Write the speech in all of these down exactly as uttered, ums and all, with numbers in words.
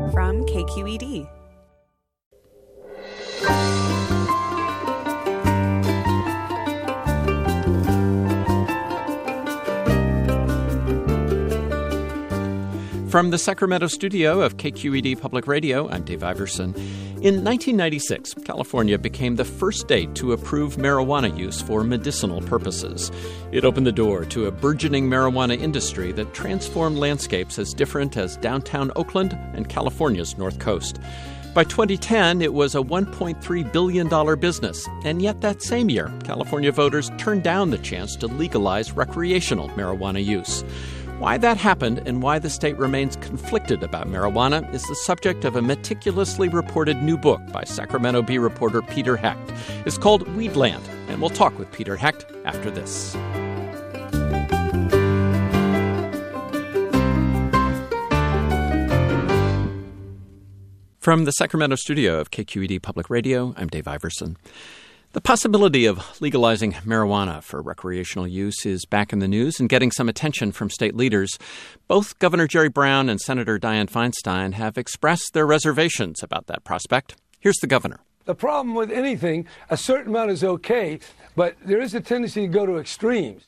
from K Q E D. From the Sacramento studio of K Q E D Public Radio, I'm Dave Iverson. In nineteen ninety-six, California became the first state to approve marijuana use for medicinal purposes. It opened the door to a burgeoning marijuana industry that transformed landscapes as different as downtown Oakland and California's North Coast. By twenty ten, it was a one point three billion dollars business, and yet that same year, California voters turned down the chance to legalize recreational marijuana use. Why that happened and why the state remains conflicted about marijuana is the subject of a meticulously reported new book by Sacramento Bee reporter Peter Hecht. It's called Weedland, and we'll talk with Peter Hecht after this. From the Sacramento studio of K Q E D Public Radio, I'm Dave Iverson. The possibility of legalizing marijuana for recreational use is back in the news and getting some attention from state leaders. Both Governor Jerry Brown and Senator Dianne Feinstein have expressed their reservations about that prospect. Here's the governor. The problem with anything, a certain amount is okay, but there is a tendency to go to extremes.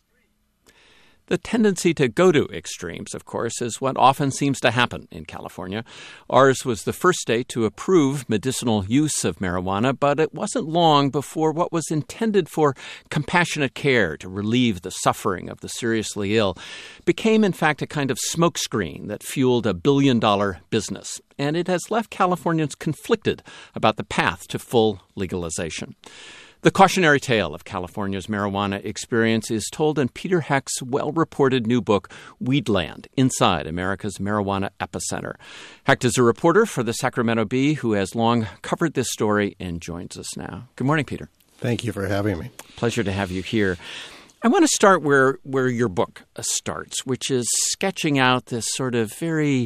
The tendency to go to extremes, of course, is what often seems to happen in California. Ours was the first state to approve medicinal use of marijuana, but it wasn't long before what was intended for compassionate care to relieve the suffering of the seriously ill became, in fact, a kind of smokescreen that fueled a billion-dollar business. And it has left Californians conflicted about the path to full legalization. The cautionary tale of California's marijuana experience is told in Peter Hecht's well-reported new book, Weedland, Inside America's Marijuana Epicenter. Hecht is a reporter for the Sacramento Bee who has long covered this story and joins us now. Good morning, Peter. Thank you for having me. Pleasure to have you here. I want to start where, where your book starts, which is sketching out this sort of very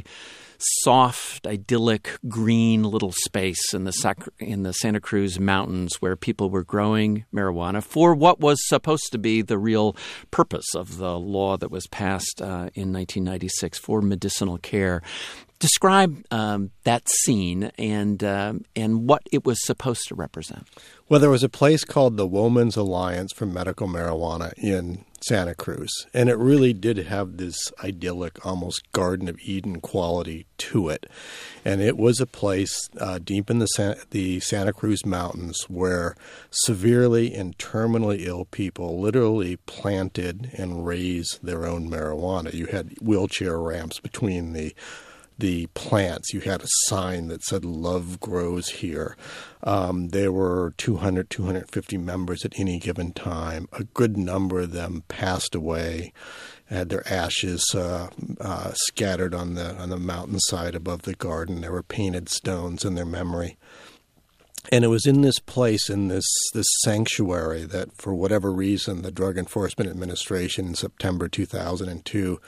soft, idyllic, green little space in the Sac- in the Santa Cruz Mountains where people were growing marijuana for what was supposed to be the real purpose of the law that was passed uh, in nineteen ninety-six for medicinal care. Describe um, that scene and um, and what it was supposed to represent. Well, there was a place called the Women's Alliance for Medical Marijuana in Santa Cruz, and it really did have this idyllic, almost Garden of Eden quality to it. And it was a place uh, deep in the, San- the Santa Cruz Mountains where severely and terminally ill people literally planted and raised their own marijuana. You had wheelchair ramps between the the plants. You had a sign that said "Love Grows Here." Um, there were two hundred, two hundred fifty members at any given time. A good number of them passed away, had their ashes uh, uh, scattered on the on the mountainside above the garden. There were painted stones in their memory. And it was in this place, in this this sanctuary, that for whatever reason, the Drug Enforcement Administration in September two thousand two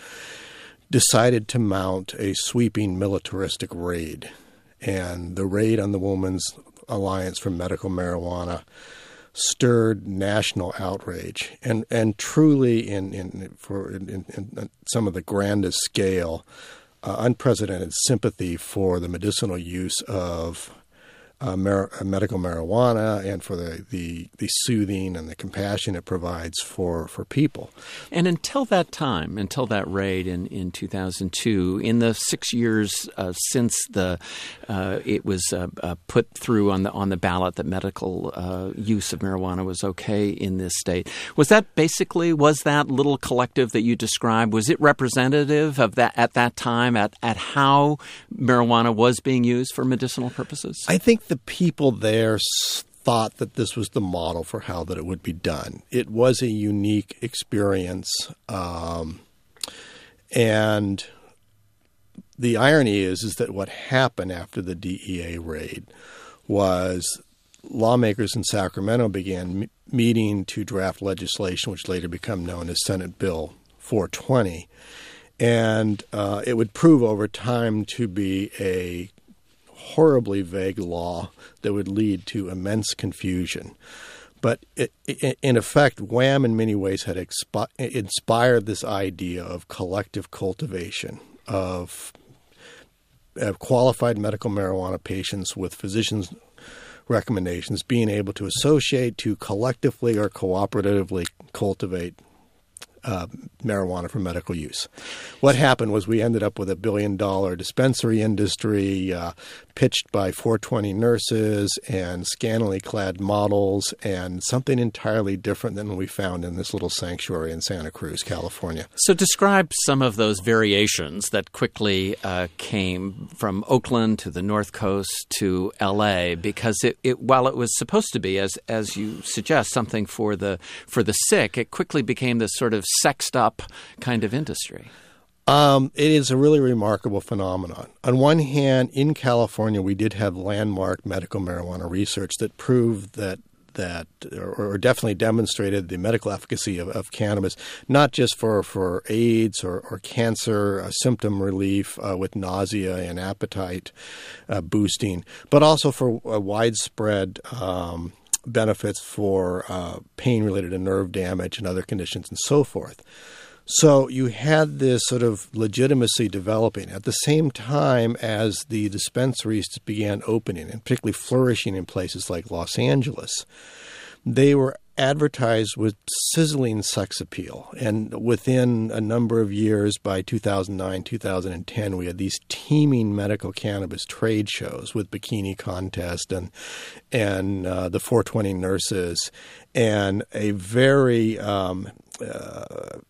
decided to mount a sweeping militaristic raid. And the raid on the Women's Alliance for Medical Marijuana stirred national outrage, and and truly in in for in, in, in some of the grandest scale, uh, unprecedented sympathy for the medicinal use of Uh, mar- medical marijuana and for the, the, the soothing and the compassion it provides for, for people. And until that time, until that raid in, in two thousand two, in the six years uh, since the uh, it was uh, uh, put through on the on the ballot that medical uh, use of marijuana was okay in this state, was that basically, was that little collective that you described, was it representative of that at that time, at, at how marijuana was being used for medicinal purposes? I think the people there thought that this was the model for how that it would be done. It was a unique experience. Um, and the irony is, is that what happened after the D E A raid was lawmakers in Sacramento began m- meeting to draft legislation, which later became known as Senate Bill four twenty. And uh, it would prove over time to be a horribly vague law that would lead to immense confusion. But it, it, in effect, Wham in many ways had expi- inspired this idea of collective cultivation, of uh, qualified medical marijuana patients with physicians' recommendations being able to associate, to collectively or cooperatively cultivate Uh, marijuana for medical use. What happened was we ended up with a billion-dollar dispensary industry uh, pitched by four twenty nurses and scantily clad models, and something entirely different than we found in this little sanctuary in Santa Cruz, California. So describe some of those variations that quickly uh, came from Oakland to the North Coast to L A, because it, it, while it was supposed to be, as as you suggest, something for the for the sick, it quickly became this sort of sexed up kind of industry. Um, it is a really remarkable phenomenon. On one hand, in California, we did have landmark medical marijuana research that proved that that or, or definitely demonstrated the medical efficacy of, of cannabis, not just for, for AIDS or, or cancer uh, symptom relief uh, with nausea and appetite uh, boosting, but also for a widespread um, benefits for uh, pain related to nerve damage and other conditions and so forth. So you had this sort of legitimacy developing at the same time as the dispensaries began opening and particularly flourishing in places like Los Angeles. They were advertised with sizzling sex appeal. And within a number of years, by two thousand nine, two thousand ten, we had these teeming medical cannabis trade shows with bikini contest and and uh, the four twenty nurses and a very um, uh,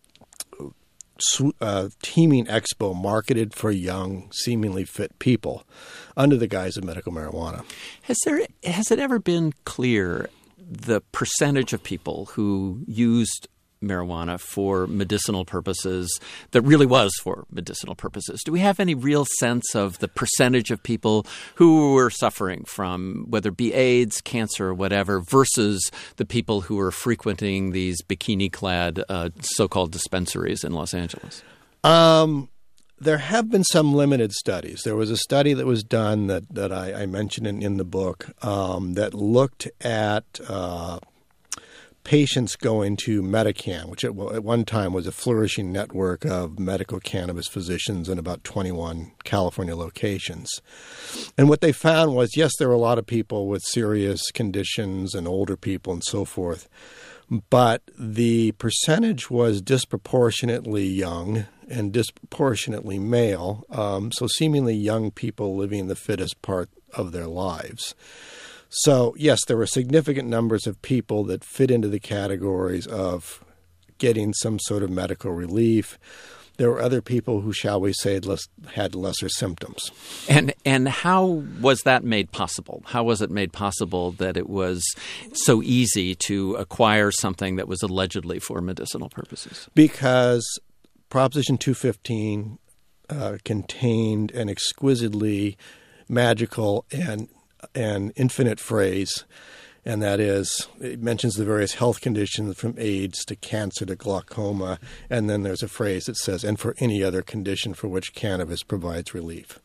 Uh, teeming expo marketed for young, seemingly fit people under the guise of medical marijuana. Has there has it ever been clear the percentage of people who used marijuana for medicinal purposes that really was for medicinal purposes? Do we have any real sense of the percentage of people who were suffering from, whether it be AIDS, cancer, or whatever, versus the people who were frequenting these bikini-clad uh, so-called dispensaries in Los Angeles? Um, there have been some limited studies. There was a study that was done that, that I, I mentioned in, in the book um, that looked at uh, patients going to Medican, which at, well, at one time was a flourishing network of medical cannabis physicians in about twenty-one California locations. And what they found was, yes, there were a lot of people with serious conditions and older people and so forth, but the percentage was disproportionately young and disproportionately male, um, so seemingly young people living the fittest part of their lives. So, yes, there were significant numbers of people that fit into the categories of getting some sort of medical relief. There were other people who, shall we say, less, had lesser symptoms. And and how was that made possible? How was it made possible that it was so easy to acquire something that was allegedly for medicinal purposes? Because Proposition two fifteen uh, contained an exquisitely magical and an infinite phrase, and that is, it mentions the various health conditions from AIDS to cancer to glaucoma, and then there's a phrase that says, and for any other condition for which cannabis provides relief.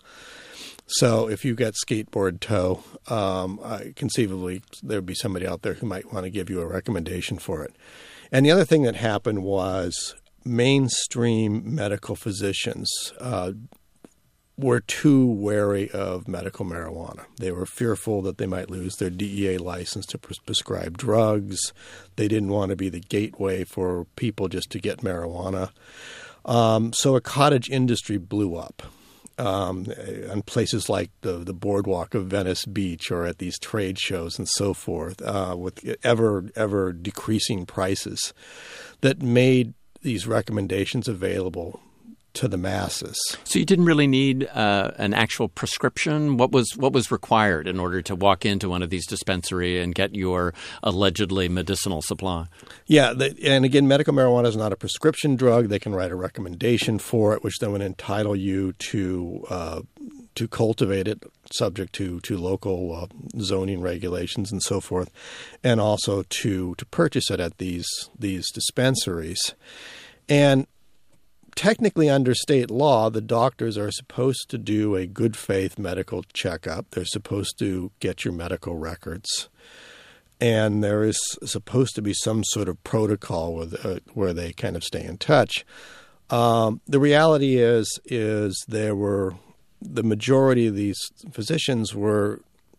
So if you've got skateboard toe, um, I, conceivably there would be somebody out there who might want to give you a recommendation for it. And the other thing that happened was mainstream medical physicians uh, were too wary of medical marijuana. They were fearful that they might lose their D E A license to pres- prescribe drugs. They didn't want to be the gateway for people just to get marijuana. Um, so a cottage industry blew up um, on places like the, the boardwalk of Venice Beach or at these trade shows and so forth, uh, with ever, ever decreasing prices that made these recommendations available to the masses. So you didn't really need uh, an actual prescription? What was what was required in order to walk into one of these dispensaries and get your allegedly medicinal supply? Yeah, the, and again, medical marijuana is not a prescription drug. They can write a recommendation for it, which then would entitle you to uh, to cultivate it, subject to to local uh, zoning regulations and so forth, and also to to purchase it at these these dispensaries. And technically, under state law, the doctors are supposed to do a good faith medical checkup. They're supposed to get your medical records. And there is supposed to be some sort of protocol with, uh, where they kind of stay in touch. Um, the reality is, is there were the majority of these physicians were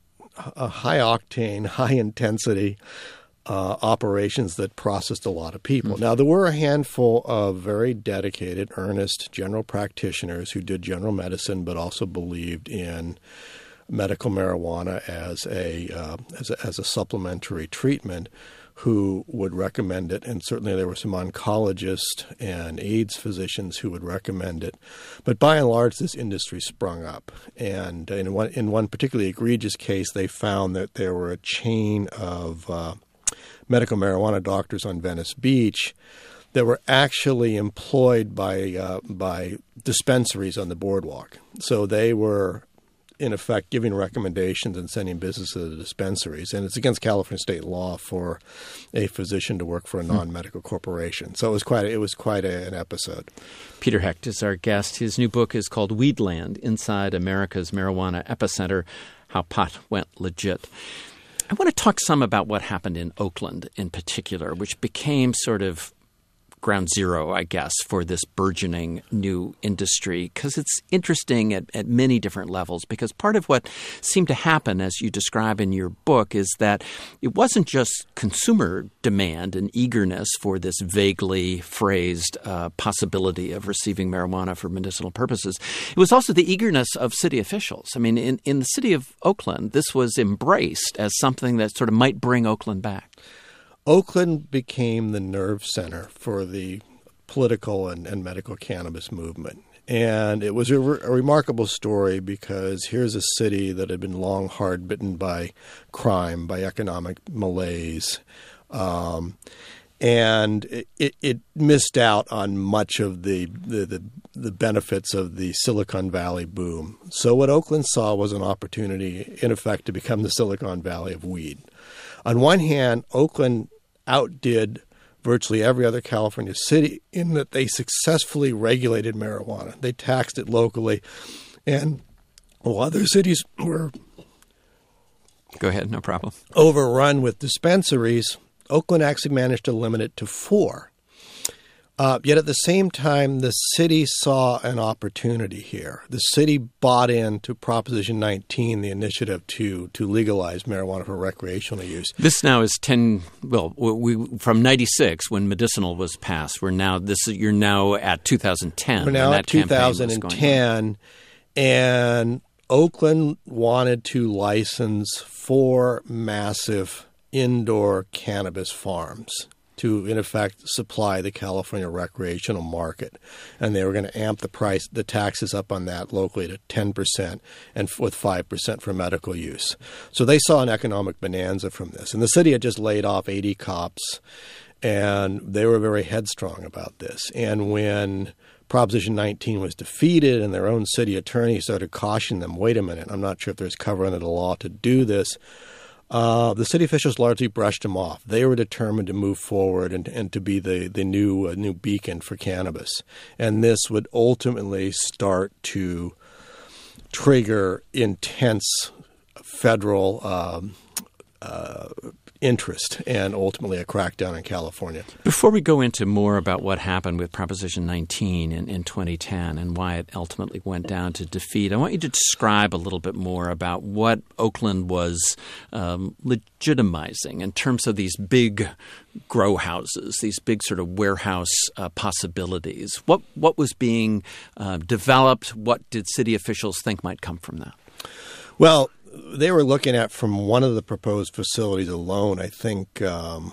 a high-octane, high-intensity uh, operations that processed a lot of people. Mm-hmm. Now, there were a handful of very dedicated, earnest general practitioners who did general medicine but also believed in medical marijuana as a, uh, as a as a supplementary treatment, who would recommend it, and certainly there were some oncologists and AIDS physicians who would recommend it. But by and large, this industry sprung up. And in one, in one particularly egregious case, they found that there were a chain of uh, medical marijuana doctors on Venice Beach that were actually employed by uh, by dispensaries on the boardwalk. So they were, in effect, giving recommendations and sending business to the dispensaries. And it's against California state law for a physician to work for a non-medical corporation. So it was quite a, it was quite a, an episode. Peter Hecht is our guest. His new book is called Weedland, Inside America's Marijuana Epicenter, How Pot Went Legit. I want to talk some about what happened in Oakland in particular, which became sort of ground zero, I guess, for this burgeoning new industry, because it's interesting at, at many different levels. Because part of what seemed to happen, as you describe in your book, is that it wasn't just consumer demand and eagerness for this vaguely phrased uh, possibility of receiving marijuana for medicinal purposes. It was also the eagerness of city officials. I mean, in, in the city of Oakland, this was embraced as something that sort of might bring Oakland back. Oakland became the nerve center for the political and, and medical cannabis movement. And it was a, re- a remarkable story because here's a city that had been long hard bitten by crime, by economic malaise. Um, and it, it, it missed out on much of the, the, the, the benefits of the Silicon Valley boom. So what Oakland saw was an opportunity, in effect, to become the Silicon Valley of weed. On one hand, Oakland outdid virtually every other California city in that they successfully regulated marijuana. They taxed it locally. And while other cities were Go ahead, no problem. overrun with dispensaries, Oakland actually managed to limit it to four. Uh, yet at the same time, the city saw an opportunity here. The city bought into Proposition nineteen, the initiative to to legalize marijuana for recreational use. This now is ten. Well, we from ninety-six when medicinal was passed. We're now this. You're now at two thousand ten. We're now at two thousand ten, and Oakland wanted to license four massive indoor cannabis farms to, in effect, supply the California recreational market. And they were going to amp the price, the taxes up on that locally to ten percent and with five percent for medical use. So they saw an economic bonanza from this. And the city had just laid off eighty cops, and they were very headstrong about this. And when Proposition nineteen was defeated and their own city attorney started cautioning them, wait a minute, I'm not sure if there's cover under the law to do this, Uh, the city officials largely brushed them off. They were determined to move forward and, and to be the, the new uh, new beacon for cannabis. And this would ultimately start to trigger intense federal um, uh, interest and ultimately a crackdown in California. Before we go into more about what happened with Proposition nineteen in, in twenty ten and why it ultimately went down to defeat, I want you to describe a little bit more about what Oakland was um, legitimizing in terms of these big grow houses, these big sort of warehouse uh, possibilities. What, what was being uh, developed? What did city officials think might come from that? Well, they were looking at, from one of the proposed facilities alone, I think um,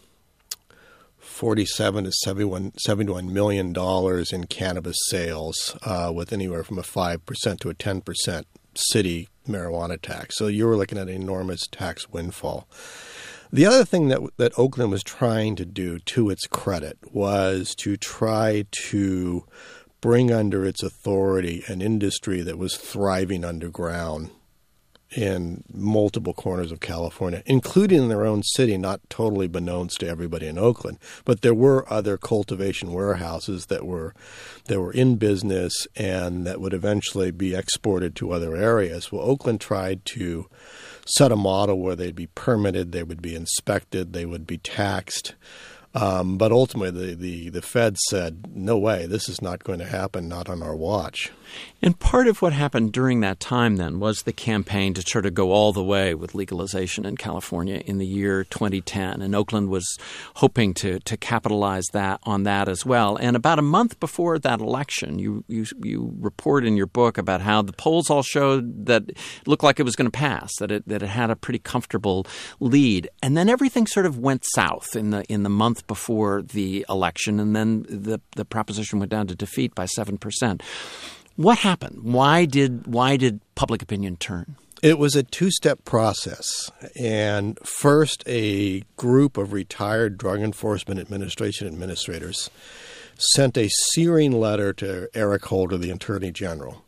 forty-seven to seventy-one, seventy-one million dollars in cannabis sales, uh, with anywhere from a five percent to a ten percent city marijuana tax. So you were looking at an enormous tax windfall. The other thing that that Oakland was trying to do, to its credit, was to try to bring under its authority an industry that was thriving underground in multiple corners of California, including in their own city, not totally beknownst to everybody in Oakland. But there were other cultivation warehouses that were that were in business and that would eventually be exported to other areas. Well, Oakland tried to set a model where they'd be permitted, they would be inspected, they would be taxed. Um, but ultimately, the, the, the Fed said, no way, this is not going to happen, not on our watch. And part of what happened during that time then was the campaign to sort of go all the way with legalization in California in the year twenty ten. And Oakland was hoping to to capitalize that on that as well. And about a month before that election, you you, you report in your book about how the polls all showed that it looked like it was going to pass, that it that it had a pretty comfortable lead. And then everything sort of went south in the in the month before the election, and then the, the proposition went down to defeat by seven percent. What happened? Why did why did public opinion turn? It was a two-step process. And first, a group of retired Drug Enforcement Administration administrators sent a searing letter to Eric Holder, the Attorney General.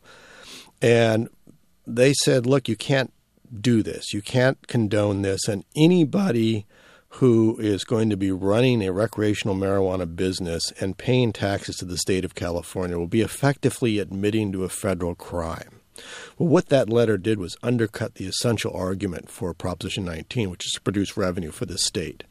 And they said, look, you can't do this. You can't condone this. And anybody who is going to be running a recreational marijuana business and paying taxes to the state of California will be effectively admitting to a federal crime. Well, what that letter did was undercut the essential argument for Proposition nineteen, which is to produce revenue for the state.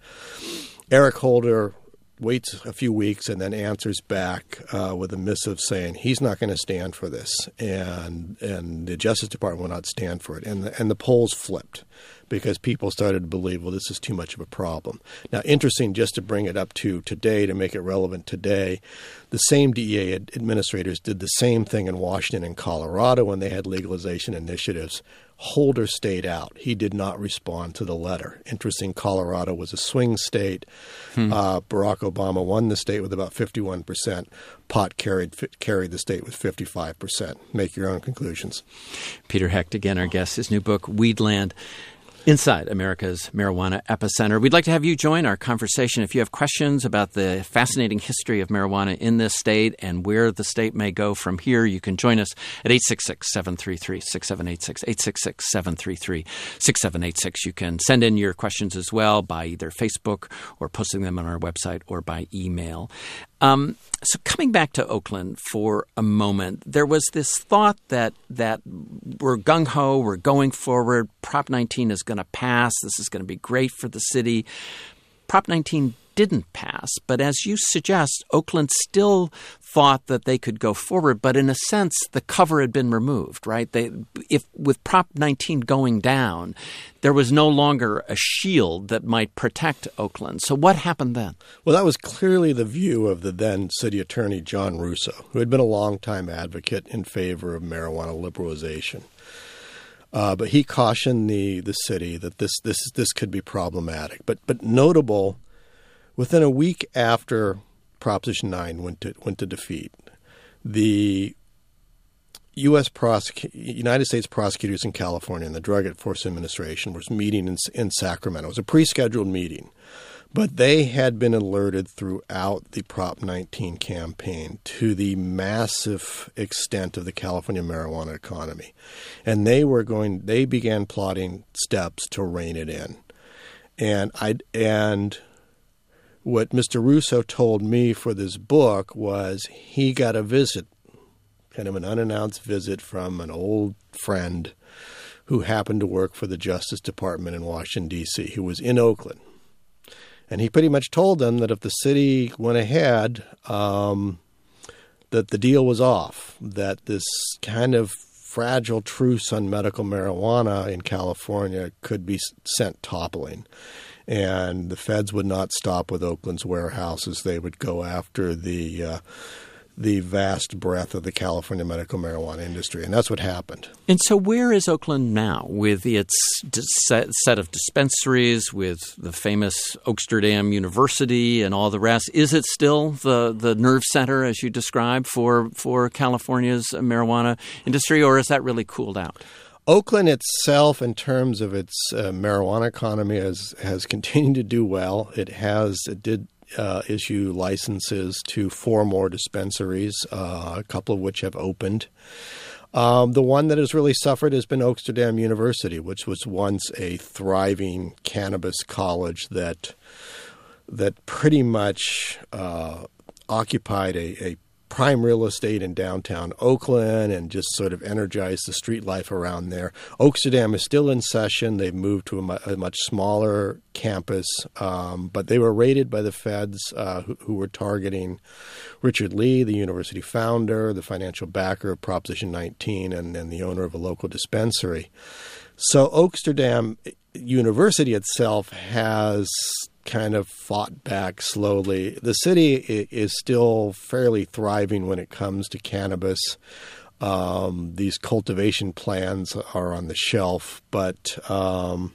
Eric Holder waits a few weeks and then answers back uh, with a missive saying he's not going to stand for this, and and the Justice Department will not stand for it. And the, and the polls flipped because people started to believe, well, this is too much of a problem. Now, interesting, just to bring it up to today, to make it relevant today, the same D E A ad- administrators did the same thing in Washington and Colorado when they had legalization initiatives. Holder stayed out. He did not respond to the letter. Interesting, Colorado was a swing state. Hmm. Uh, Barack Obama won the state with about fifty-one percent. Pot carried carried the state with fifty-five percent. Make your own conclusions. Peter Hecht, again, our guest. His new book, Weedland, Inside America's Marijuana Epicenter. We'd like to have you join our conversation. If you have questions about the fascinating history of marijuana in this state and where the state may go from here, you can join us at eight six six, seven three three, six seven eight six, eight six six, seven three three, six seven eight six. You can send in your questions as well by either Facebook or posting them on our website or by email. Um, so coming back to Oakland for a moment, there was this thought that that we're gung-ho, we're going forward, Prop nineteen is going to pass, this is going to be great for the city. Prop nineteen didn't pass, but as you suggest, Oakland still thought that they could go forward, but in a sense, the cover had been removed, right? They, if with Prop nineteen going down, there was no longer a shield that might protect Oakland. So what happened then? Well, that was clearly the view of the then city attorney, John Russo, who had been a longtime advocate in favor of marijuana liberalization. Uh, but he cautioned the, the city that this this this could be problematic. But but notable, within a week after Proposition nine went to went to defeat, the U S prosec- United States prosecutors in California and the Drug Enforcement Administration was meeting in, in Sacramento. It was a pre-scheduled meeting, but they had been alerted throughout the Prop nineteen campaign to the massive extent of the California marijuana economy, and they were going. They began plotting steps to rein it in, and I and. What Mister Russo told me for this book was he got a visit, kind of an unannounced visit from an old friend who happened to work for the Justice Department in Washington, D C, who was in Oakland. And he pretty much told them that if the city went ahead, um, that the deal was off, that this kind of fragile truce on medical marijuana in California could be sent toppling. And the feds would not stop with Oakland's warehouses. They would go after the uh, the vast breadth of the California medical marijuana industry. And that's what happened. And so where is Oakland now with its set of dispensaries, with the famous Oaksterdam University and all the rest? Is it still the, the nerve center, as you described, for, for California's marijuana industry, or has that really cooled out? Oakland itself, in terms of its uh, marijuana economy, has has continued to do well. It has it did uh, issue licenses to four more dispensaries, uh, a couple of which have opened. Um, the one that has really suffered has been Oaksterdam University, which was once a thriving cannabis college that that pretty much uh, occupied a, a prime real estate in downtown Oakland and just sort of energized the street life around there. Oaksterdam is still in session. They've moved to a, mu- a much smaller campus, um, but they were raided by the feds uh, who, who were targeting Richard Lee, the university founder, the financial backer of Proposition nineteen, and, and the owner of a local dispensary. So Oaksterdam University itself has kind of fought back slowly. The city is still fairly thriving when it comes to cannabis. Um, these cultivation plans are on the shelf, but um,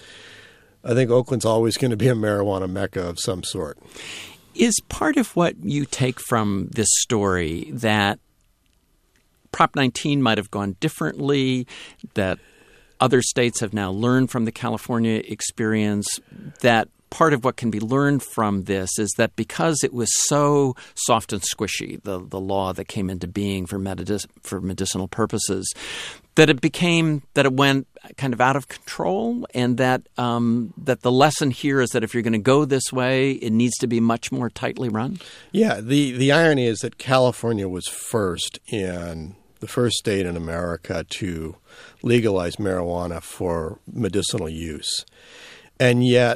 I think Oakland's always going to be a marijuana mecca of some sort. Is part of what you take from this story that Prop nineteen might have gone differently, that other states have now learned from the California experience, that part of what can be learned from this is that because it was so soft and squishy, the, the law that came into being for, medic- for medicinal purposes, that it became, that it went kind of out of control, and that um, that the lesson here is that if you're going to go this way, it needs to be much more tightly run? Yeah, the, the irony is that California was first in the first state in America to legalize marijuana for medicinal use, and yet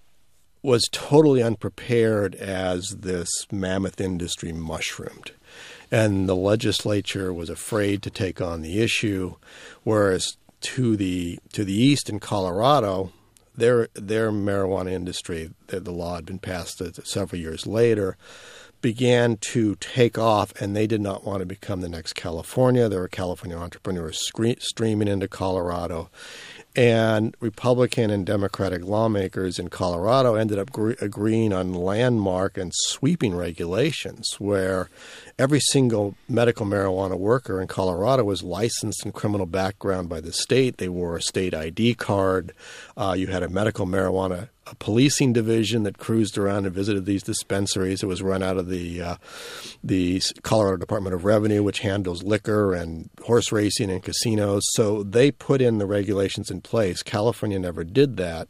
was totally unprepared as this mammoth industry mushroomed. And the legislature was afraid to take on the issue, whereas to the to the east in Colorado, their their marijuana industry, the, the law had been passed several years later, began to take off, and they did not want to become the next California. There were California entrepreneurs scre- streaming into Colorado. And Republican and Democratic lawmakers in Colorado ended up gre- agreeing on landmark and sweeping regulations where every single medical marijuana worker in Colorado was licensed in criminal background by the state. They wore a state I D card. Uh, you had a medical marijuana a policing division that cruised around and visited these dispensaries. It was run out of the uh, the Colorado Department of Revenue, which handles liquor and horse racing and casinos. So they put in the regulations in place. California never did that.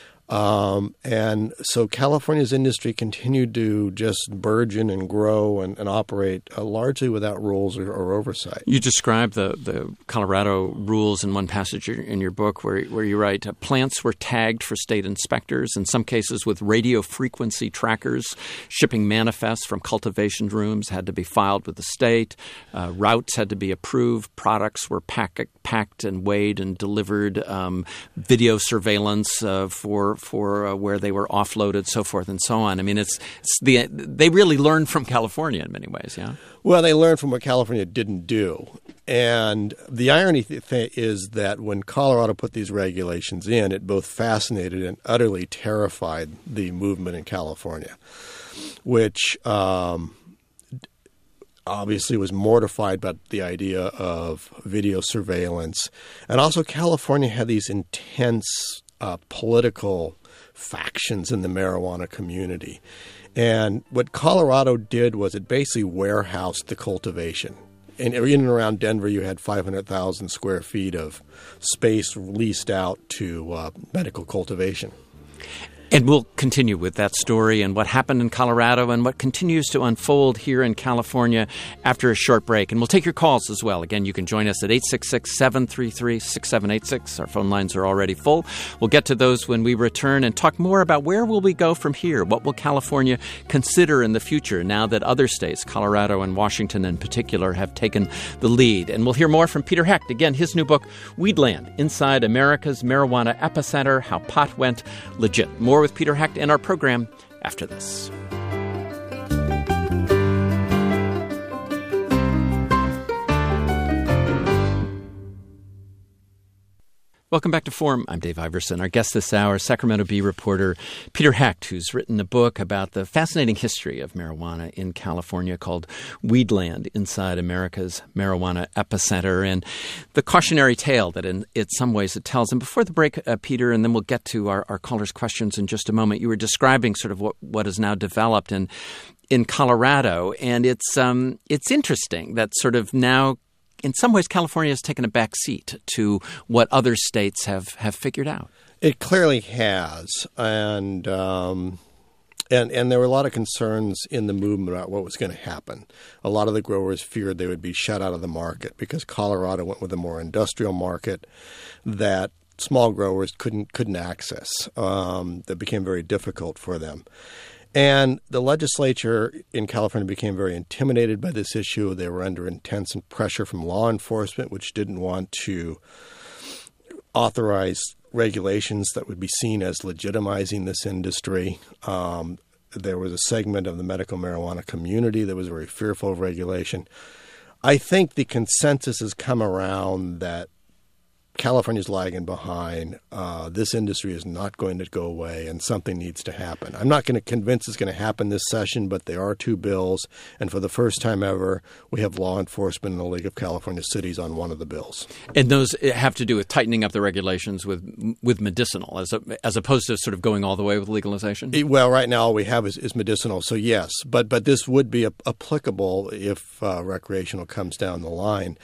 Um, and so California's industry continued to just burgeon and grow and, and operate uh, largely without rules or, or oversight. You describe the, the Colorado rules in one passage in your book where, where you write, uh, plants were tagged for state inspectors, in some cases with radio frequency trackers. Shipping manifests from cultivation rooms had to be filed with the state. Uh, routes had to be approved. Products were pack, packed and weighed and delivered. Um, video surveillance uh, for for uh, where they were offloaded, so forth and so on. I mean, it's, it's the they really learned from California in many ways, yeah? Well, they learned from what California didn't do. And the irony th- th- is that when Colorado put these regulations in, it both fascinated and utterly terrified the movement in California, which um, obviously was mortified by the idea of video surveillance. And also California had these intense Uh, political factions in the marijuana community. And what Colorado did was it basically warehoused the cultivation. And in and around Denver, you had five hundred thousand square feet of space leased out to uh, medical cultivation. And we'll continue with that story and what happened in Colorado and what continues to unfold here in California after a short break. And we'll take your calls as well. Again, you can join us at eight six six, seven three three, six seven eight six. Our phone lines are already full. We'll get to those when we return and talk more about where will we go from here. What will California consider in the future now that other states, Colorado and Washington in particular, have taken the lead? And we'll hear more from Peter Hecht. Again, his new book, Weedland, Inside America's Marijuana Epicenter, How Pot Went Legit. More with Peter Hecht in our program after this. Welcome back to Forum. I'm Dave Iverson. Our guest this hour, Sacramento Bee reporter Peter Hecht, who's written a book about the fascinating history of marijuana in California called Weedland, Inside America's Marijuana Epicenter, and the cautionary tale that in, in some ways it tells. And before the break, uh, Peter, and then we'll get to our, our callers' questions in just a moment, you were describing sort of what, what has now developed in in Colorado, and it's um, it's interesting that sort of now in some ways, California has taken a back seat to what other states have, have figured out. It clearly has. And um, And and there were a lot of concerns in the movement about what was going to happen. A lot of the growers feared they would be shut out of the market because Colorado went with a more industrial market that small growers couldn't couldn't access. Um, that became very difficult for them. And the legislature in California became very intimidated by this issue. They were under intense pressure from law enforcement, which didn't want to authorize regulations that would be seen as legitimizing this industry. Um, there was a segment of the medical marijuana community that was very fearful of regulation. I think the consensus has come around that California's lagging behind. Uh, this industry is not going to go away, and something needs to happen. I'm not going to convince it's going to happen this session, but there are two bills, and for the first time ever, we have law enforcement in the League of California Cities on one of the bills. And those have to do with tightening up the regulations with with medicinal, as a, as opposed to sort of going all the way with legalization? It, well, right now all we have is, is medicinal, so yes. But but this would be a, applicable if uh, recreational comes down the line.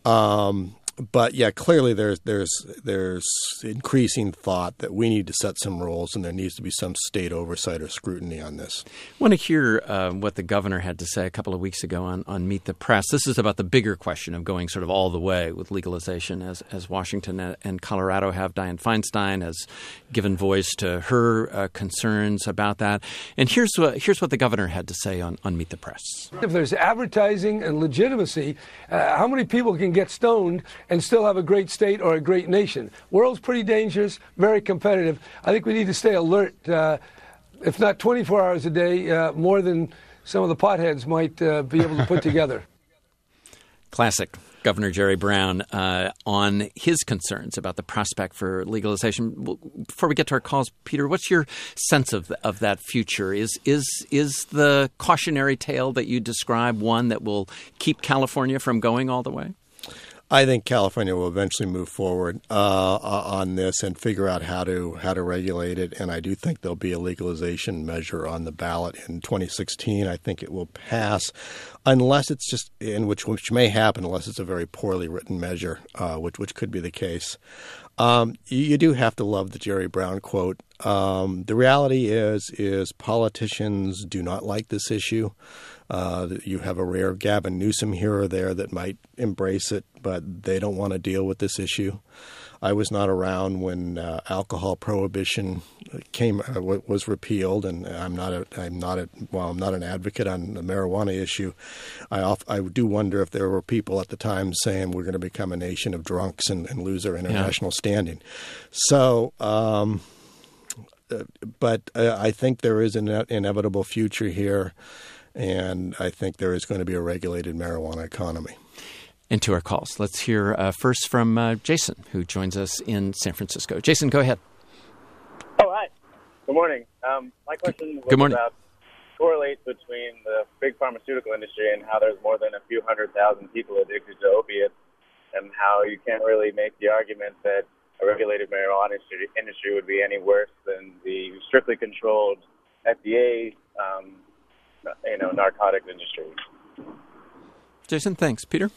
Um But yeah, clearly there's there's there's increasing thought that we need to set some rules, and there needs to be some state oversight or scrutiny on this. I want to hear uh, what the governor had to say a couple of weeks ago on, on Meet the Press. This is about the bigger question of going sort of all the way with legalization, as as Washington and Colorado have. Dianne Feinstein has given voice to her uh, concerns about that. And here's what here's what the governor had to say on, on Meet the Press. If there's advertising and legitimacy, uh, how many people can get stoned and still have a great state or a great nation? World's pretty dangerous, very competitive. I think we need to stay alert, uh, if not twenty-four hours a day, uh, more than some of the potheads might uh, be able to put together. Classic. Governor Jerry Brown uh, on his concerns about the prospect for legalization. Before we get to our calls, Peter, what's your sense of of that future? Is is is the cautionary tale that you describe one that will keep California from going all the way? I think California will eventually move forward uh, on this and figure out how to how to regulate it. And I do think there'll be a legalization measure on the ballot in twenty sixteen. I think it will pass, unless it's just in which which may happen, unless it's a very poorly written measure, uh, which which could be the case. Um, you, you do have to love the Jerry Brown quote. Um, the reality is is politicians do not like this issue. Uh, you have a rare Gavin Newsom here or there that might embrace it, but they don't want to deal with this issue. I was not around when uh, alcohol prohibition came uh, was repealed, and I'm not a I'm not a well I'm not an advocate on the marijuana issue. I off, I do wonder if there were people at the time saying we're going to become a nation of drunks and, and lose our international yeah. standing. So. Um, uh, but uh, I think there is an inevitable future here. And I think there is going to be a regulated marijuana economy. And to our calls. Let's hear uh, first from uh, Jason, who joins us in San Francisco. Jason, go ahead. Oh, hi. Good morning. Um, my question was Good morning. about correlate between the big pharmaceutical industry and how there's more than a few hundred thousand people addicted to opiates, and how you can't really make the argument that a regulated marijuana industry, industry would be any worse than the strictly controlled F D A um you know, narcotics industry. Jason, thanks. Peter?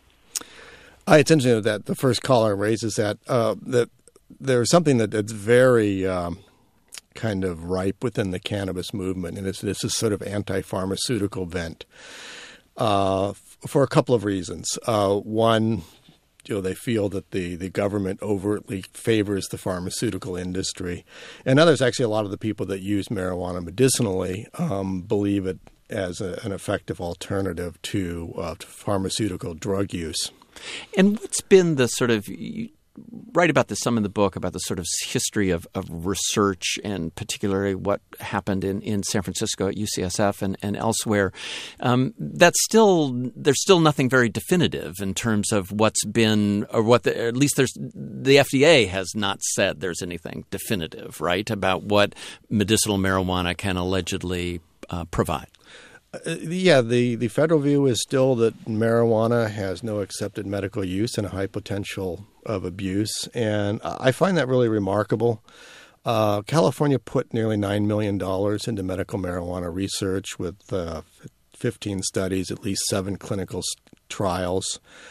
Uh, it's interesting that the first caller raises that. Uh, that there's something that, that's very um, kind of ripe within the cannabis movement, and it's this is sort of anti-pharmaceutical bent uh, f- for a couple of reasons. Uh, one, you know, they feel that the, the government overtly favors the pharmaceutical industry. And others, actually, a lot of the people that use marijuana medicinally um, believe it as a, an effective alternative to, uh, to pharmaceutical drug use. And what's been the sort of – you write about this some in the book, about the sort of history of, of research, and particularly what happened in, in San Francisco at U C S F and, and elsewhere. Um, that's still there's still nothing very definitive in terms of what's been, or what the, at least there's the F D A has not said there's anything definitive, right, about what medicinal marijuana can allegedly uh, provide. Uh, yeah, the, the federal view is still that marijuana has no accepted medical use and a high potential of abuse. And I find that really remarkable. Uh, California put nearly nine million dollars into medical marijuana research with uh, fifteen studies, at least seven clinical s- trials.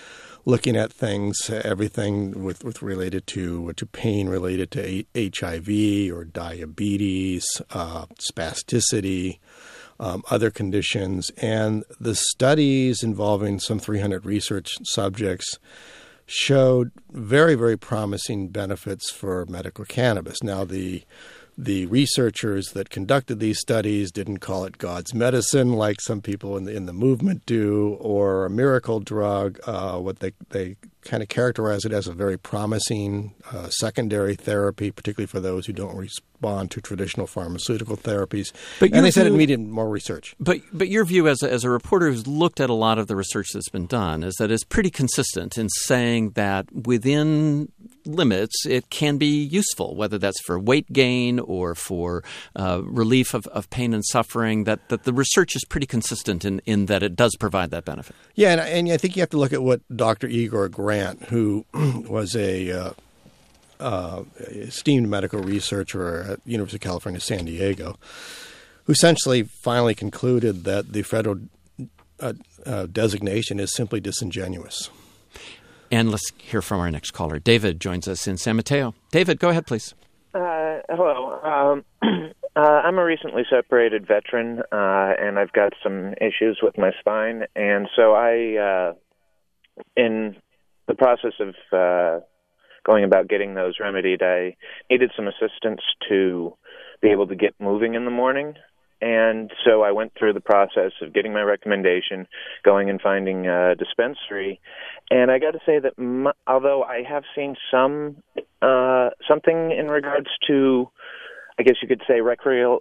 looking at things, everything with, with related to to pain related to H I V or diabetes, uh, spasticity, um, other conditions. And the studies involving some three hundred research subjects showed very, very promising benefits for medical cannabis. Now, the The researchers that conducted these studies didn't call it God's medicine like some people in the in the movement do, or a miracle drug. Uh, what they they kind of characterize it as a very promising uh, secondary therapy, particularly for those who don't respond to traditional pharmaceutical therapies. But and they said view, it needed more research. But but your view as a, as a reporter who's looked at a lot of the research that's been done is that it's pretty consistent in saying that within limits, it can be useful, whether that's for weight gain or for uh, relief of, of pain and suffering, that, that the research is pretty consistent in, in that it does provide that benefit. Yeah, and, and I think you have to look at what Doctor Igor Grant, who was a uh, uh, esteemed medical researcher at University of California, San Diego, who essentially finally concluded that the federal uh, uh, designation is simply disingenuous. And let's hear from our next caller. David joins us in San Mateo. David, go ahead, please. Uh, hello. Um, uh, I'm a recently separated veteran, uh, and I've got some issues with my spine. And so I, uh, in the process of uh, going about getting those remedied, I needed some assistance to be able to get moving in the morning. And so I went through the process of getting my recommendation, going and finding a dispensary. And I got to say that m- although I have seen some uh, something in regards to, I guess you could say, recre-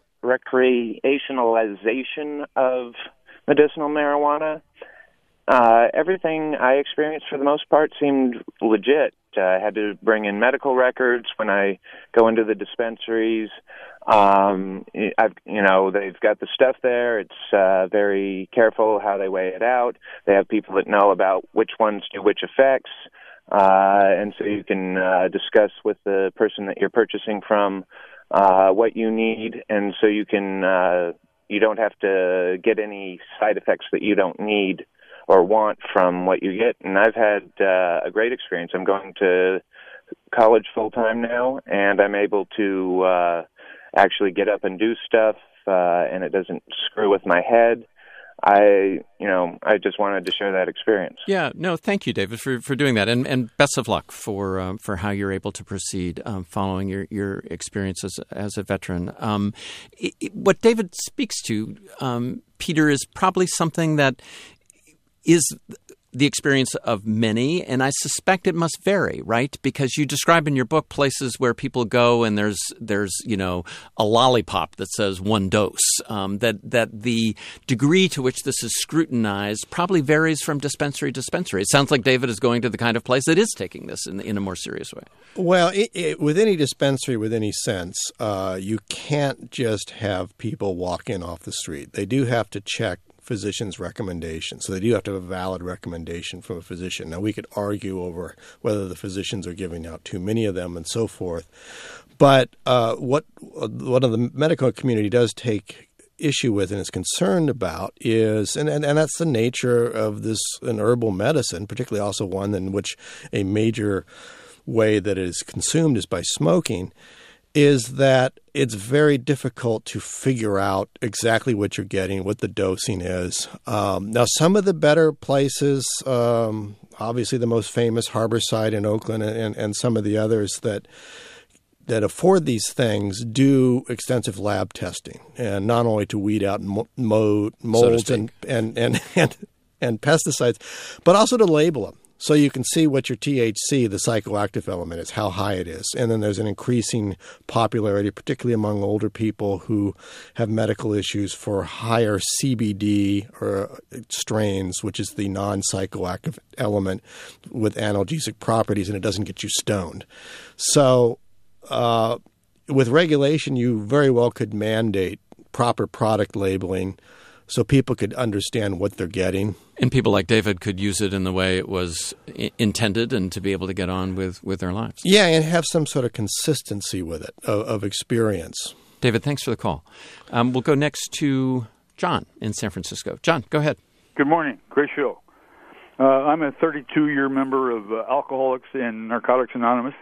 recreationalization of medicinal marijuana, uh, everything I experienced for the most part seemed legit. Uh, I had to bring in medical records when I go into the dispensaries. Um, I've, you know, they've got the stuff there. It's uh, very careful how they weigh it out. They have people that know about which ones do which effects. Uh, and so you can uh, discuss with the person that you're purchasing from uh, what you need. And so you can, uh, you don't have to get any side effects that you don't need or want from what you get. And I've had uh, a great experience. I'm going to college full-time now, and I'm able to uh, actually get up and do stuff, uh, and it doesn't screw with my head. I, you know, I just wanted to share that experience. Yeah, no, thank you, David, for, for doing that, and, and best of luck for um, for how you're able to proceed um, following your, your experience as, as a veteran. Um, it, it, what David speaks to, um, Peter, is probably something that is the experience of many, and I suspect it must vary, right? Because you describe in your book places where people go and there's there's you know a lollipop that says one dose. Um, that that the degree to which this is scrutinized probably varies from dispensary to dispensary. It sounds like David is going to the kind of place that is taking this in in a more serious way. Well, it, it, with any dispensary, with any sense, uh, you can't just have people walk in off the street. They do have to check physician's recommendation. So they do have to have a valid recommendation from a physician. Now, we could argue over whether the physicians are giving out too many of them and so forth. But uh, what what the medical community does take issue with and is concerned about is, and, and, and that's the nature of this, an herbal medicine, particularly also one in which a major way that it is consumed is by smoking, is that it's very difficult to figure out exactly what you're getting, what the dosing is. Um, now, some of the better places, um, obviously the most famous, Harborside in Oakland, and, and some of the others that that afford these things, do extensive lab testing, and not only to weed out mo- mo- molds so and, and, and, and, and pesticides, but also to label them. So you can see what your T H C, the psychoactive element, is, how high it is. And then there's an increasing popularity, particularly among older people who have medical issues, for higher C B D or strains, which is the non-psychoactive element with analgesic properties, and it doesn't get you stoned. So uh, with regulation, you very well could mandate proper product labeling so people could understand what they're getting. And people like David could use it in the way it was I- intended and to be able to get on with, with their lives. Yeah, and have some sort of consistency with it, of, of experience. David, thanks for the call. Um, we'll go next to John in San Francisco. John, go ahead. Good morning. Great show. Uh, I'm a thirty-two-year member of uh, Alcoholics and Narcotics Anonymous,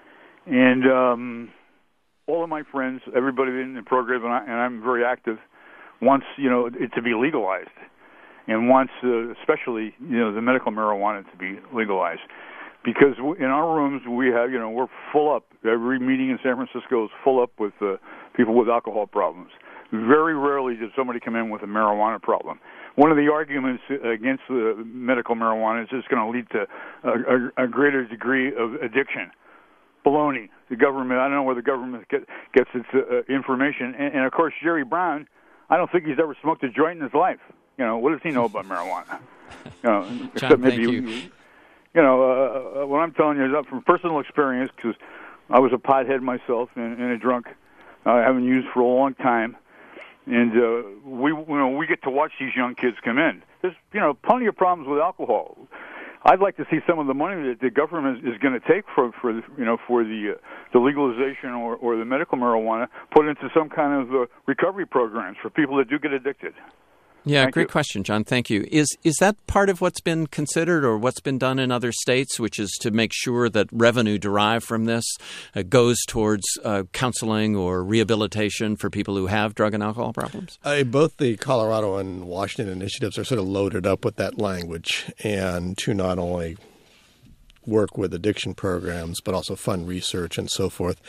and um, all of my friends, everybody in the program, and, I, and I'm very active, wants you know it to be legalized, and wants uh, especially you know the medical marijuana to be legalized, because in our rooms we have you know we're full up. Every meeting in San Francisco is full up with uh, people with alcohol problems. Very rarely does somebody come in with a marijuana problem. One of the arguments against the medical marijuana is it's going to lead to a, a, a greater degree of addiction. Baloney. The government, I don't know where the government get, gets its uh, information. And, and, of course, Jerry Brown, I don't think he's ever smoked a joint in his life. You know, what does he know about marijuana? You know, John, except maybe, thank you. You know, uh, what I'm telling you is from personal experience, because I was a pothead myself and, and a drunk. Uh, I haven't used for a long time. And uh, we, you know, we get to watch these young kids come in. There's, you know, plenty of problems with alcohol. I'd like to see some of the money that the government is going to take for, for you know, for the uh, the legalization or, or the medical marijuana put into some kind of uh, recovery programs for people that do get addicted. Yeah, Thank great you. question, John. Thank you. Is is that part of what's been considered or what's been done in other states, which is to make sure that revenue derived from this uh, goes towards uh, counseling or rehabilitation for people who have drug and alcohol problems? Uh, both the Colorado and Washington initiatives are sort of loaded up with that language, and to not only work with addiction programs, but also fund research and so forth.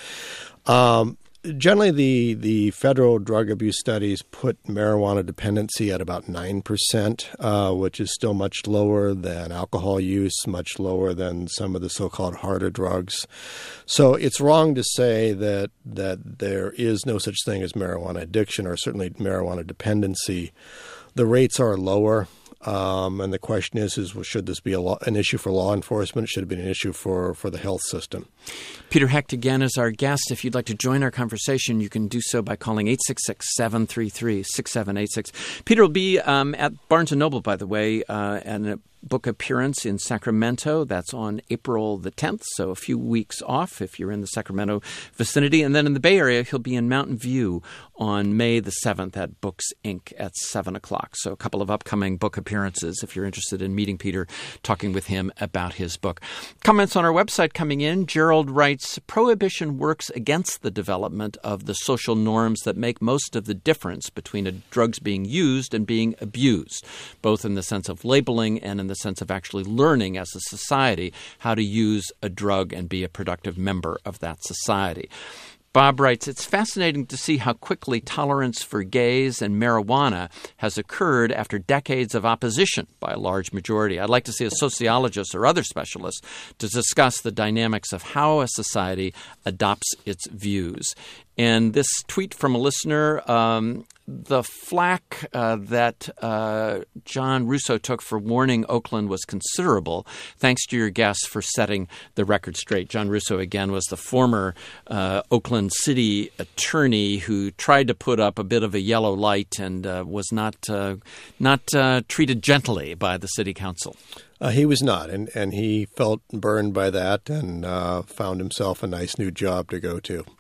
Um, Generally, the, the federal drug abuse studies put marijuana dependency at about nine percent, uh, which is still much lower than alcohol use, much lower than some of the so-called harder drugs. So it's wrong to say that that there is no such thing as marijuana addiction or certainly marijuana dependency. The rates are lower. Um, and the question is, is well, should this be a law, an issue for law enforcement? Should it be an issue for, for the health system? Peter Hecht again is our guest. If you'd like to join our conversation, you can do so by calling eight six six, seven three three, six seven eight six. Peter will be um, at Barnes and Noble, by the way, uh, and a book appearance in Sacramento. That's on April the tenth, so a few weeks off if you're in the Sacramento vicinity. And then in the Bay Area, he'll be in Mountain View on May the seventh at Books, Incorporated at seven o'clock. So a couple of upcoming book appearances if you're interested in meeting Peter, talking with him about his book. Comments on our website coming in. Gerald writes, prohibition works against the development of the social norms that make most of the difference between a drugs being used and being abused, both in the sense of labeling and in the sense of actually learning as a society how to use a drug and be a productive member of that society. Bob writes, it's fascinating to see how quickly tolerance for gays and marijuana has occurred after decades of opposition by a large majority. I'd like to see a sociologist or other specialist to discuss the dynamics of how a society adopts its views. And this tweet from a listener, um, the flack uh, that uh, John Russo took for warning Oakland was considerable. Thanks to your guests for setting the record straight. John Russo, again, was the former uh, Oakland City attorney who tried to put up a bit of a yellow light and uh, was not uh, not uh, treated gently by the city council. Uh, he was not, and, and he felt burned by that and uh, found himself a nice new job to go to.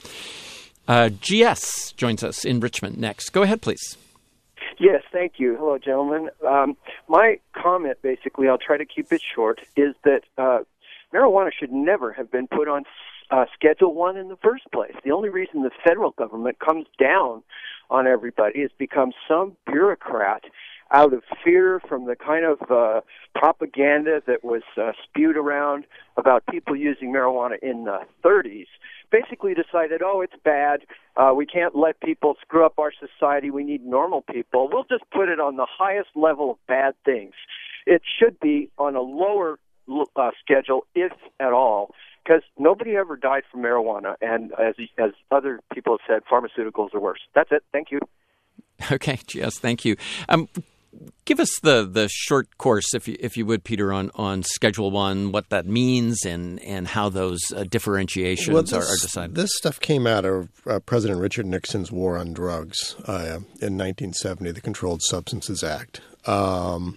Uh, G S joins us in Richmond next. Go ahead, please. Yes, thank you. Hello, gentlemen. Um, my comment, basically, I'll try to keep it short, is that uh, marijuana should never have been put on uh, Schedule One in the first place. The only reason the federal government comes down on everybody is because some bureaucrat, out of fear from the kind of uh, propaganda that was uh, spewed around about people using marijuana in the thirties, basically decided, oh, it's bad, uh, we can't let people screw up our society, we need normal people. We'll just put it on the highest level of bad things. It should be on a lower uh, schedule, if at all, because nobody ever died from marijuana, and as as other people have said, pharmaceuticals are worse. That's it. Thank you. Okay, yes, thank you. Um, Give us the, the short course, if you, if you would, Peter, on, on Schedule One, what that means and, and how those uh, differentiations well, this, are, are decided. This stuff came out of uh, President Richard Nixon's war on drugs uh, in nineteen seventy, the Controlled Substances Act. Um,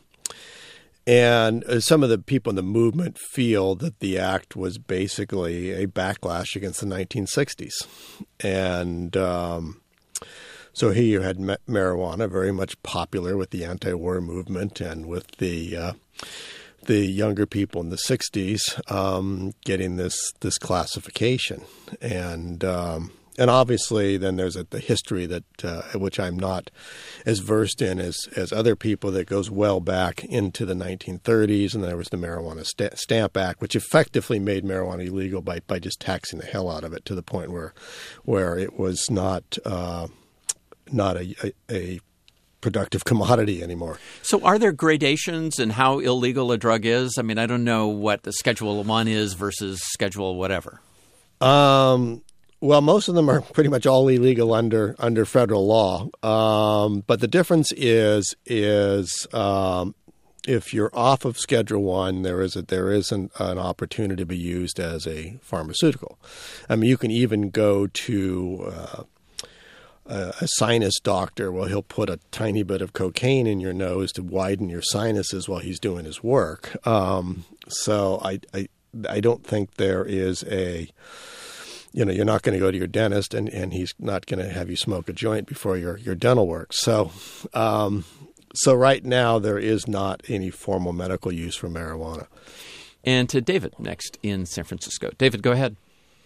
and uh, some of the people in the movement feel that the act was basically a backlash against the nineteen sixties. And um So here you had ma- marijuana, very much popular with the anti-war movement and with the uh, the younger people in the sixties um, getting this this classification. And um, and obviously then there's a, the history that uh, which I'm not as versed in as, as other people that goes well back into the nineteen thirties. And there was the Marijuana St- Stamp Act, which effectively made marijuana illegal by, by just taxing the hell out of it to the point where where it was not uh, not a, a, a productive commodity anymore. So are there gradations in how illegal a drug is? I mean, I don't know what the Schedule One is versus Schedule whatever. Um. Well, most of them are pretty much all illegal under under federal law. Um, but the difference is is um, if you're off of Schedule One, there is a, there is an, an opportunity to be used as a pharmaceutical. I mean, you can even go to uh, a, a sinus doctor. Well, he'll put a tiny bit of cocaine in your nose to widen your sinuses while he's doing his work. Um, so I, I I don't think there is a You know, you're not going to go to your dentist, and, and he's not going to have you smoke a joint before your, your dental work. So, um, so right now there is not any formal medical use for marijuana. And to David next in San Francisco. David, go ahead.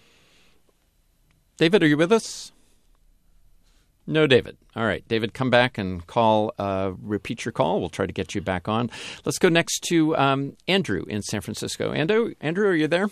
David, are you with us? No, David. All right, David, come back and call. Uh, repeat your call. We'll try to get you back on. Let's go next to um, Andrew in San Francisco. Andrew, Andrew, are you there?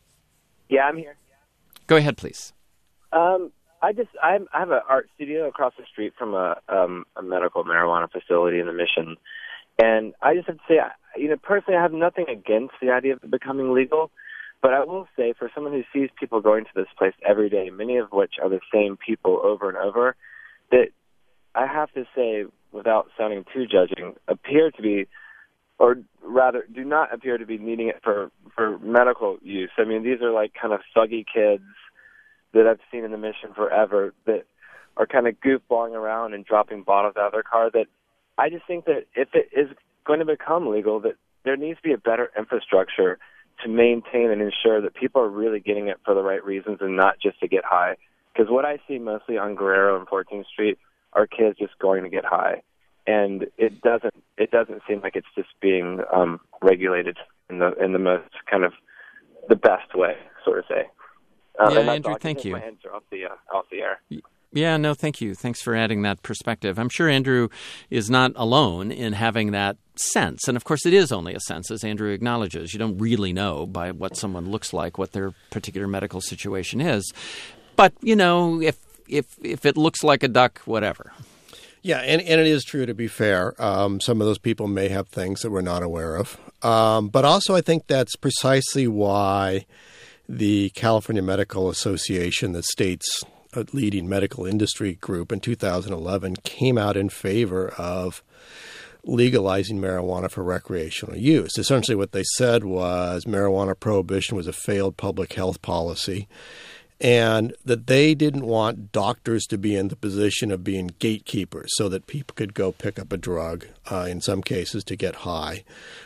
Yeah, I'm here. Go ahead, please. Um, I just I'm, I have an art studio across the street from a, um, a medical marijuana facility in the Mission, and I just have to say, you know, personally, I have nothing against the idea of it becoming legal, but I will say, for someone who sees people going to this place every day, many of which are the same people over and over, that I have to say, without sounding too judging, appear to be, or rather, do not appear to be needing it for, for medical use. I mean, these are like kind of thuggy kids that I've seen in the Mission forever that are kind of goofballing around and dropping bottles out of their car. That I just think that if it is going to become legal, that there needs to be a better infrastructure to maintain and ensure that people are really getting it for the right reasons and not just to get high. Because what I see mostly on Guerrero and fourteenth Street are kids just going to get high. And it doesn't it doesn't seem like it's just being um, regulated in the in the most kind of the best way, sort of say. Uh, yeah, Andrew, thank you. My hands are off the uh, off the air. Yeah, no, thank you. Thanks for adding that perspective. I'm sure Andrew is not alone in having that sense. And of course, it is only a sense, as Andrew acknowledges. You don't really know by what someone looks like what their particular medical situation is. But, you know, if if if it looks like a duck, whatever. Yeah, and, and it is true, to be fair. Um, some of those people may have things that we're not aware of. Um, but also I think that's precisely why the California Medical Association, the state's leading medical industry group in two thousand eleven, came out in favor of legalizing marijuana for recreational use. Essentially what they said was marijuana prohibition was a failed public health policy, and that they didn't want doctors to be in the position of being gatekeepers so that people could go pick up a drug, uh, in some cases, to get high.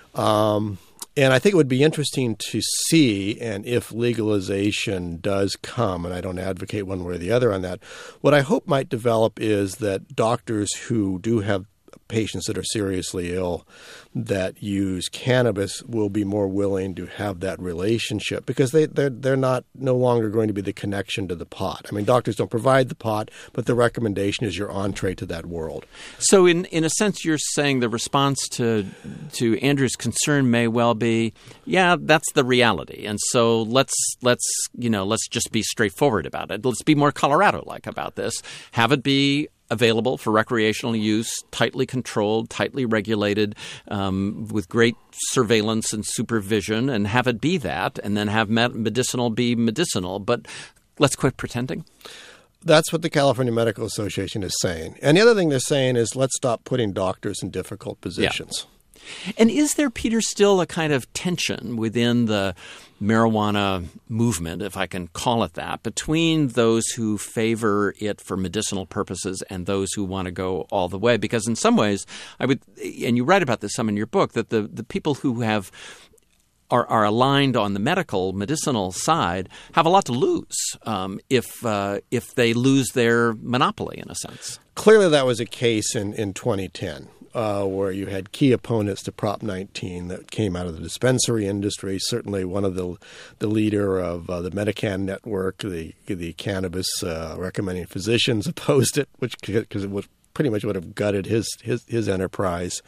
Um, and I think it would be interesting to see, and if legalization does come, and I don't advocate one way or the other on that, what I hope might develop is that doctors who do have patients that are seriously ill that use cannabis will be more willing to have that relationship, because they, they're, they're not no longer going to be the connection to the pot. I mean, doctors don't provide the pot, but the recommendation is your entree to that world. So in, in a sense, you're saying the response to to Andrew's concern may well be, yeah, that's the reality. And so let's, let's you know, let's just be straightforward about it. Let's be more Colorado-like about this. Have it be available for recreational use, tightly controlled, tightly regulated, um, with great surveillance and supervision, and have it be that, and then have medicinal be medicinal. But let's quit pretending. That's what the California Medical Association is saying. And the other thing they're saying is let's stop putting doctors in difficult positions. Yeah. And is there, Peter, still a kind of tension within the marijuana movement, if I can call it that, between those who favor it for medicinal purposes and those who want to go all the way? Because in some ways, I would, and you write about this some in your book, that the, the people who have Are, are aligned on the medical, medicinal side have a lot to lose um, if uh, if they lose their monopoly, in a sense. Clearly that was a case in, in twenty ten. uh, where you had key opponents to Prop nineteen that came out of the dispensary industry. Certainly, one of the the leader of uh, the Medican network, the the cannabis uh, recommending physicians, opposed it, which because it was pretty much would have gutted his his, his enterprise.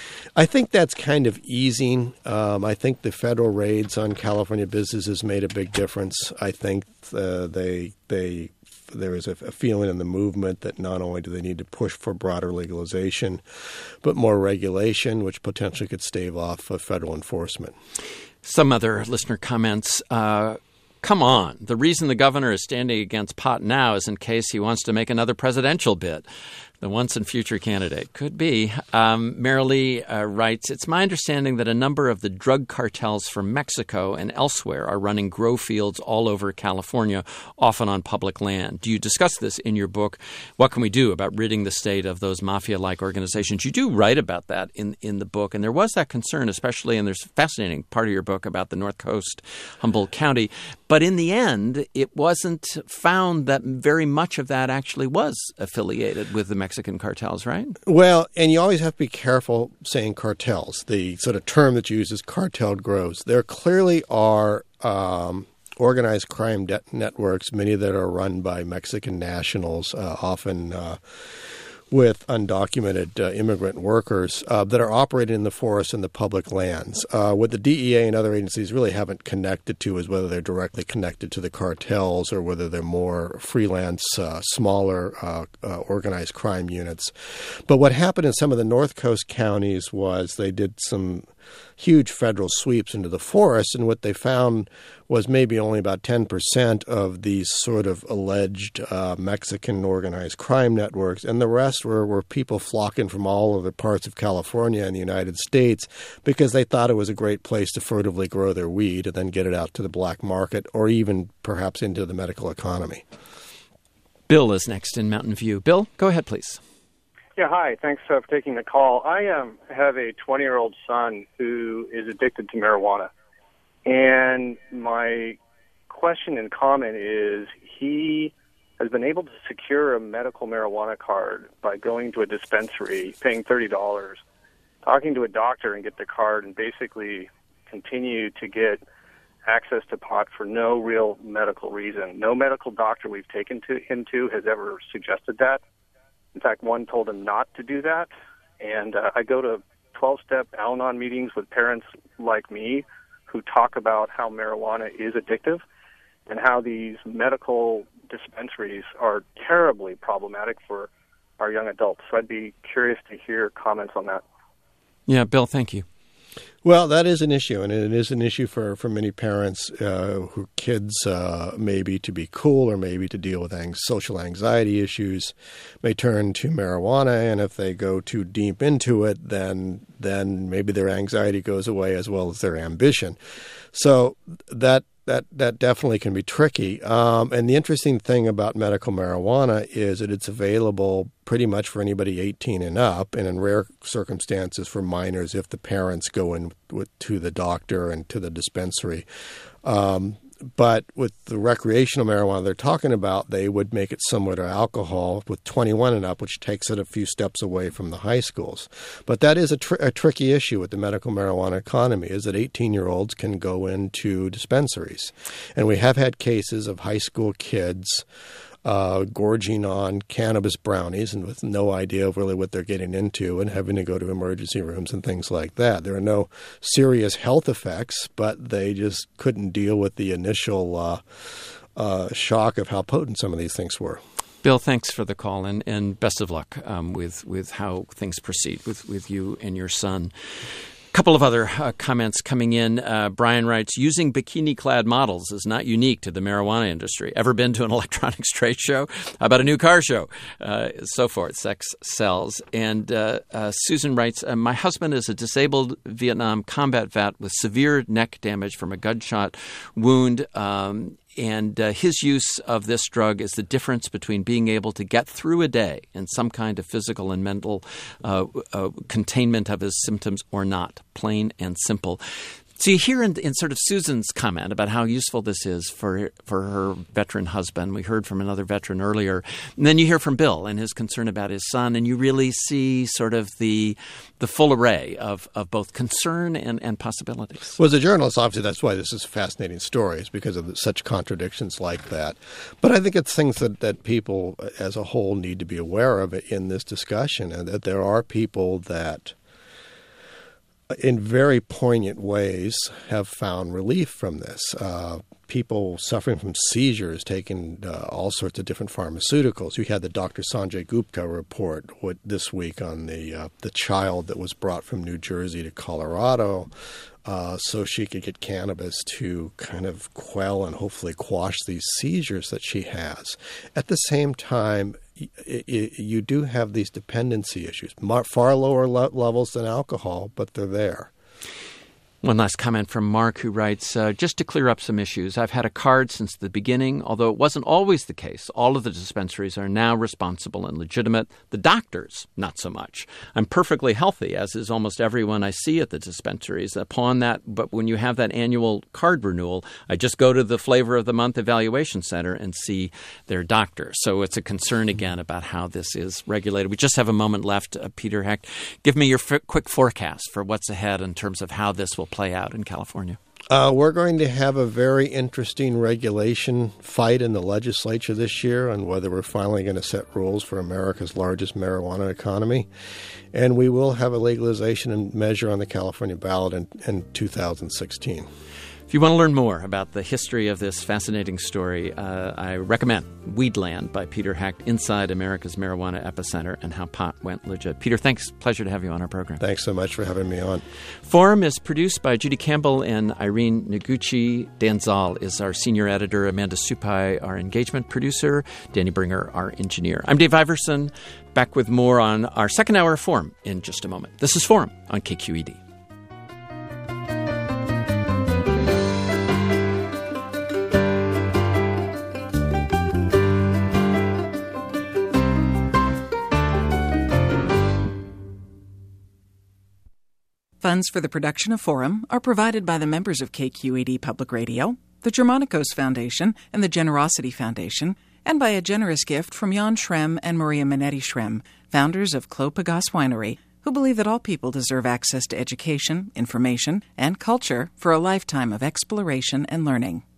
I think that's kind of easing. Um, I think the federal raids on California businesses made a big difference. I think uh, they they there is a, a feeling in the movement that not only do they need to push for broader legalization, but more regulation, which potentially could stave off uh, federal enforcement. Some other listener comments. Uh, come on. The reason the governor is standing against pot now is in case he wants to make another presidential bid. The once and future candidate. Could be. Um, Marilee uh, writes, it's my understanding that a number of the drug cartels from Mexico and elsewhere are running grow fields all over California, often on public land. Do you discuss this in your book? What can we do about ridding the state of those mafia-like organizations? You do write about that in, in the book, and there was that concern, especially, and there's a fascinating part of your book about the North Coast, Humboldt County. But in the end, it wasn't found that very much of that actually was affiliated with the Mexican Mexican cartels, right? Well, and you always have to be careful saying cartels. The sort of term that's used is cartel grows. There clearly are um, organized crime de- networks, many that are run by Mexican nationals, uh, often uh, with undocumented uh, immigrant workers uh, that are operating in the forests and the public lands. Uh, what the D E A and other agencies really haven't connected to is whether they're directly connected to the cartels or whether they're more freelance, uh, smaller uh, uh, organized crime units. But what happened in some of the North Coast counties was they did some huge federal sweeps into the forest, and what they found was maybe only about ten percent of these sort of alleged uh, Mexican organized crime networks, and the rest were, were people flocking from all other parts of California and the United States because they thought it was a great place to furtively grow their weed and then get it out to the black market or even perhaps into the medical economy. Bill is next in Mountain View. Bill, go ahead, please. Yeah, hi. Thanks uh, for taking the call. I um, have a twenty-year-old son who is addicted to marijuana. And my question and comment is he has been able to secure a medical marijuana card by going to a dispensary, paying thirty dollars, talking to a doctor and get the card, and basically continue to get access to pot for no real medical reason. No medical doctor we've taken to him to has ever suggested that. In fact, one told him not to do that. And uh, I go to twelve-step Al-Anon meetings with parents like me who talk about how marijuana is addictive and how these medical dispensaries are terribly problematic for our young adults. So I'd be curious to hear comments on that. Yeah, Bill, thank you. Well, that is an issue, and it is an issue for, for many parents uh, who kids uh, maybe to be cool or maybe to deal with ang- social anxiety issues may turn to marijuana, and if they go too deep into it, then then maybe their anxiety goes away as well as their ambition. So that that that definitely can be tricky. Um, and the interesting thing about medical marijuana is that it's available pretty much for anybody eighteen and up, and in rare circumstances for minors if the parents go in with, to the doctor and to the dispensary. Um, but with the recreational marijuana they're talking about, they would make it similar to alcohol with twenty-one and up, which takes it a few steps away from the high schools. But that is a, tr- a tricky issue with the medical marijuana economy, is that eighteen-year-olds can go into dispensaries. And we have had cases of high school kids Uh, gorging on cannabis brownies and with no idea of really what they're getting into and having to go to emergency rooms and things like that. There are no serious health effects, but they just couldn't deal with the initial uh, uh, shock of how potent some of these things were. Bill, thanks for the call, and, and best of luck um, with, with how things proceed with, with you and your son. Couple of other uh, comments coming in. Uh, Brian writes, using bikini-clad models is not unique to the marijuana industry. Ever been to an electronics trade show? How about a new car show? Uh, so forth. Sex sells. And uh, uh, Susan writes, uh, my husband is a disabled Vietnam combat vet with severe neck damage from a gunshot wound. Um, And uh, his use of this drug is the difference between being able to get through a day in some kind of physical and mental uh, uh, containment of his symptoms or not, plain and simple. So you hear in, in sort of Susan's comment about how useful this is for for her veteran husband. We heard from another veteran earlier. And then you hear from Bill and his concern about his son, and you really see sort of the the full array of, of both concern and, and possibilities. Well, as a journalist, obviously that's why this is a fascinating story, is because of such contradictions like that. But I think it's things that, that people as a whole need to be aware of in this discussion, and that there are people that in very poignant ways have found relief from this. Uh, people suffering from seizures taking uh, all sorts of different pharmaceuticals. We had the Doctor Sanjay Gupta report what, this week on the uh, the child that was brought from New Jersey to Colorado uh, so she could get cannabis to kind of quell and hopefully quash these seizures that she has. At the same time, y- y- you do have these dependency issues, far lower le- levels than alcohol, but they're there. One last comment from Mark, who writes, uh, just to clear up some issues, I've had a card since the beginning, although it wasn't always the case. All of the dispensaries are now responsible and legitimate. The doctors, not so much. I'm perfectly healthy, as is almost everyone I see at the dispensaries. Upon that, but when you have that annual card renewal, I just go to the Flavor of the Month Evaluation Center and see their doctor. So it's a concern, again, about how this is regulated. We just have a moment left. Uh, Peter Hecht, give me your f- quick forecast for what's ahead in terms of how this will play out in California. Uh, we're going to have a very interesting regulation fight in the legislature this year on whether we're finally going to set rules for America's largest marijuana economy. And we will have a legalization and measure on the California ballot in, in two thousand sixteen. If you want to learn more about the history of this fascinating story, uh, I recommend Weedland by Peter Hecht, Inside America's Marijuana Epicenter and How Pot Went Legit. Peter, thanks. Pleasure to have you on our program. Thanks so much for having me on. Forum is produced by Judy Campbell and Irene Noguchi. Dan Zoll is our senior editor, Amanda Supai, our engagement producer, Danny Bringer, our engineer. I'm Dave Iverson, back with more on our second hour of Forum in just a moment. This is Forum on K Q E D. Funds for the production of Forum are provided by the members of K Q E D Public Radio, the Germanicos Foundation, and the Generosity Foundation, and by a generous gift from Jan Schrem and Maria Minetti Schrem, founders of Clos Pegase Winery, who believe that all people deserve access to education, information, and culture for a lifetime of exploration and learning.